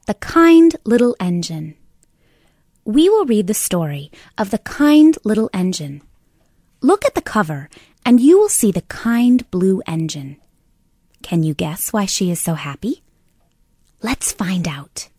The Kind Little Engine. We will read the story of the kind little engine. Look at the cover, and you will see the kind blue engine. Can you guess why she is so happy? Let's find out.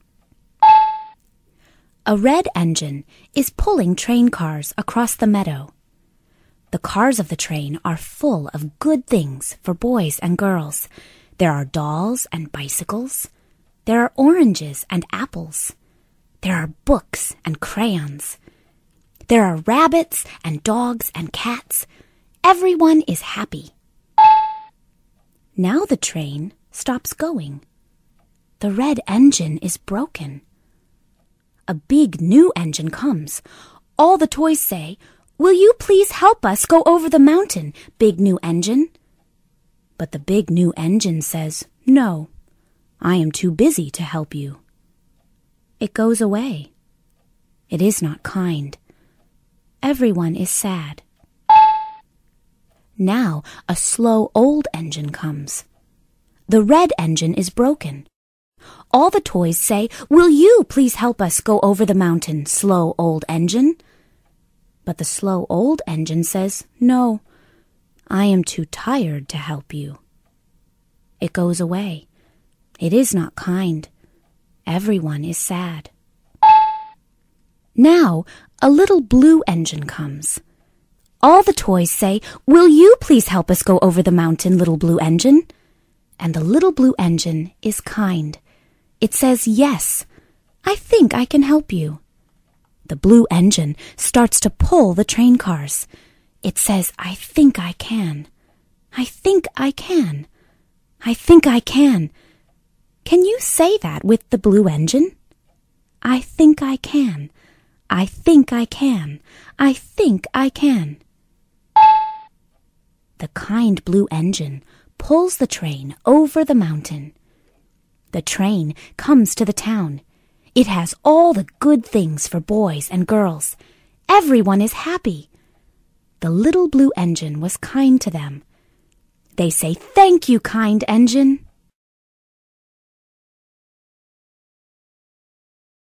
A red engine is pulling train cars across the meadow. The cars of the train are full of good things for boys and girls. There are dolls and bicycles. There are oranges and apples. There are books and crayons. There are rabbits and dogs and cats. Everyone is happy. Now the train stops going. The red engine is broken. A big new engine comes. All the toys say, "Will you please help us go over the mountain, big new engine?" But the big new engine says, "No, I am too busy to help you." It goes away. It is not kind. Everyone is sad. Now a slow old engine comes. The red engine is broken. All the toys say, "Will you please help us go over the mountain, slow old engine?" But the slow old engine says, "No, I am too tired to help you." It goes away. It is not kind. Everyone is sad. Now a little blue engine comes. All the toys say, "Will you please help us go over the mountain, little blue engine?" And the little blue engine is kind. It says, "Yes, I think I can help you." The blue engine starts to pull the train cars. It says, "I think I can. I think I can. I think I can." Can you say that with the blue engine? I think I can. I think I can. I think I can. The kind blue engine pulls the train over the mountain. The train comes to the town. It has all the good things for boys and girls. Everyone is happy. The little blue engine was kind to them. They say, "Thank you, kind engine."